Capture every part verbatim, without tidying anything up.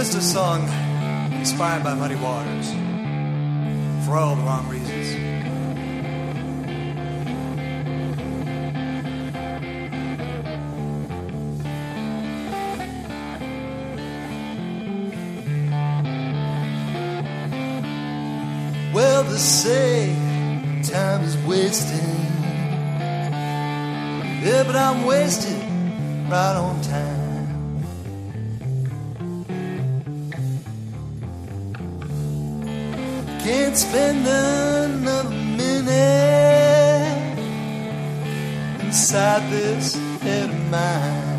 This is a song inspired by Muddy Waters for all the wrong reasons. Well, they say time is wasting. Yeah, but I'm wasted right on time. Can't spend another minute inside this head of mine.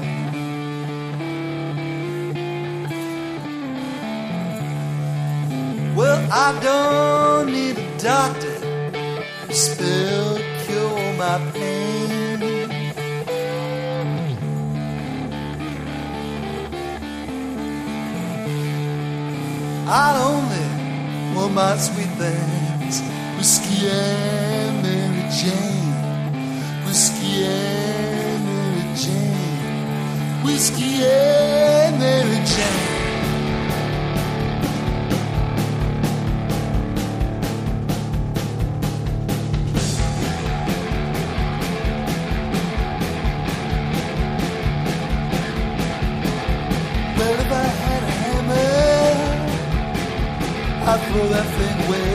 Well, I don't need a doctor to spell cure my pain. I only want my sweet things, whiskey and Mary Jane, whiskey and Mary Jane, whiskey and Mary Jane. Well, if I had a hammer, I'd throw that thing away.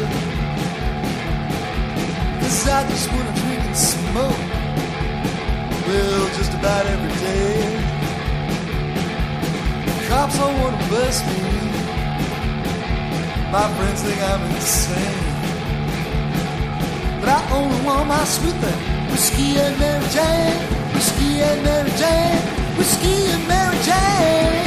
'Cause I just wanna drink and smoke, well, just about every day. Cops don't wanna bust me, my friends think I'm insane. But I only want my sweet thing, whiskey and Mary Jane, whiskey and Mary Jane, whiskey and Mary Jane.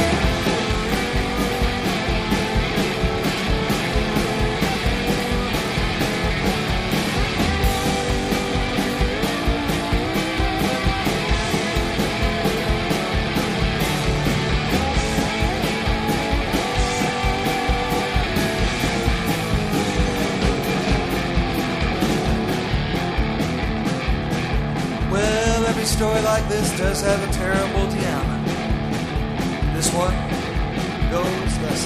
Every story like this does have a terrible Tiana. This one goes thus.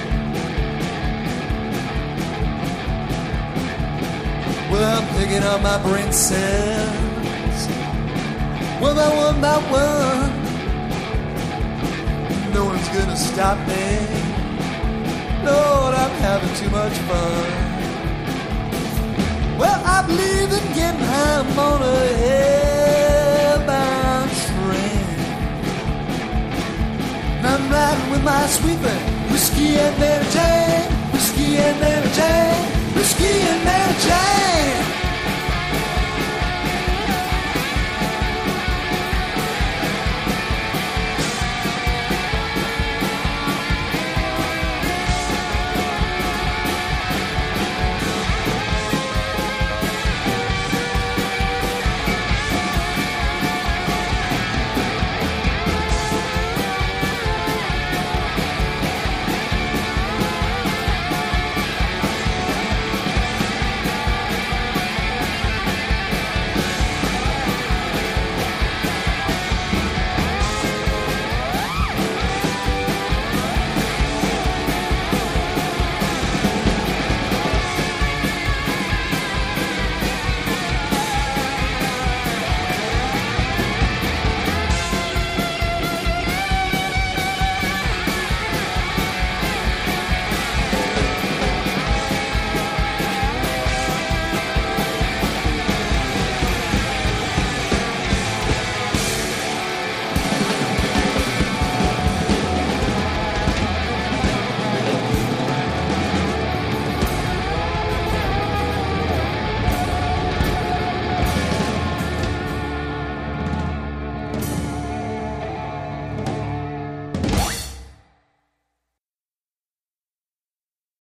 Well, I'm picking up my brain cells, one by one by one. No one's gonna stop me. Lord, I'm having too much fun. Well, I believe in getting high, I'm on a hellbound train. And I'm riding with my sweet thing, whiskey and Mary Jane.